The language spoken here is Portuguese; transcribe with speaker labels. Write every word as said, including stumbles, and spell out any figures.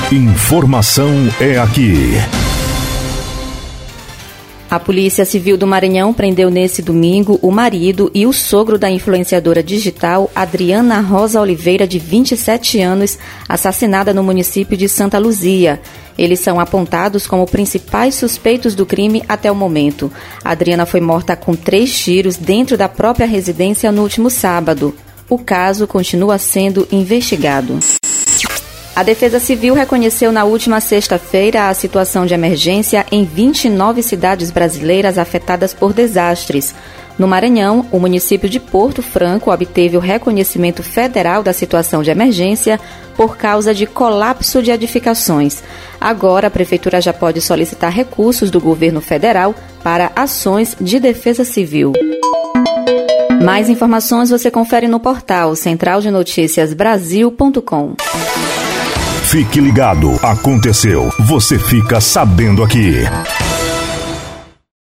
Speaker 1: Informação é aqui.
Speaker 2: A Polícia Civil do Maranhão prendeu nesse domingo o marido e o sogro da influenciadora digital Adriana Rosa Oliveira, de vinte e sete anos, assassinada no município de Santa Luzia. Eles são apontados como principais suspeitos do crime até o momento. A Adriana foi morta com três tiros dentro da própria residência no último sábado. O caso continua sendo investigado. A Defesa Civil reconheceu na última sexta-feira a situação de emergência em vinte e nove cidades brasileiras afetadas por desastres. No Maranhão, o município de Porto Franco obteve o reconhecimento federal da situação de emergência por causa de colapso de edificações. Agora, a Prefeitura já pode solicitar recursos do governo federal para ações de defesa civil. Mais informações você confere no portal central de notícias brasil ponto com.
Speaker 1: Fique ligado, aconteceu, você fica sabendo aqui.